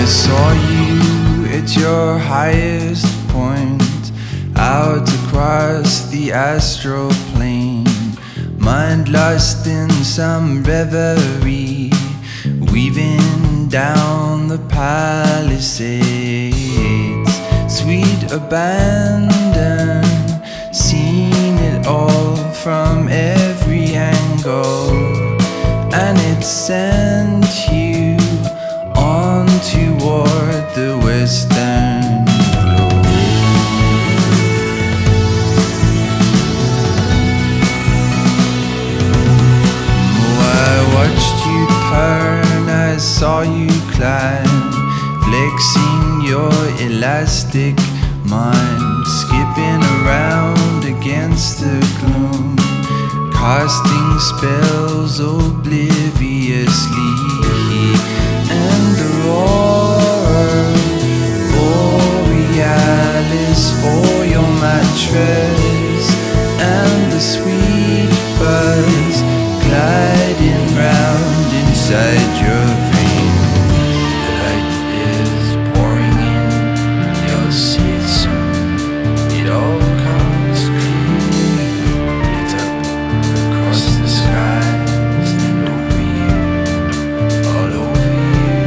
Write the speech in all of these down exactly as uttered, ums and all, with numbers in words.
I saw you at your highest point, out across the astral plane, mind lost in some reverie, weaving down the palisades. Sweet abandon, seen it all from every angle, and it sent you on toward the western globe. Oh, I watched you turn, I saw you climb, flexing your elastic mind, skipping around against the gloom, casting spells obliviously, and the roar borealis for your mattress, and the sweet fuzz gliding round inside your veins. The light is pouring in your seat soon. It all comes clear, lit up across the skies and over you, all over you.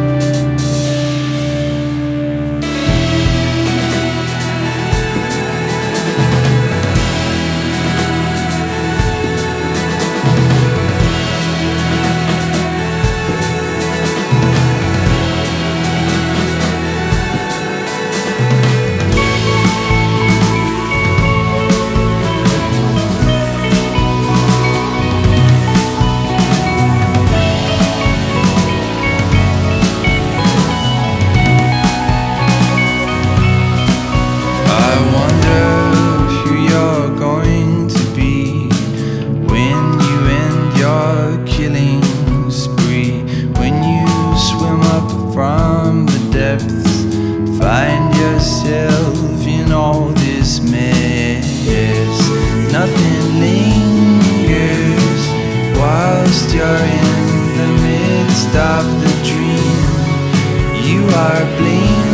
From the depths, find yourself in all this mess. Nothing lingers whilst you're in the midst of the dream. You are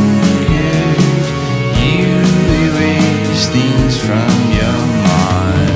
blinkered, you erase things from your mind.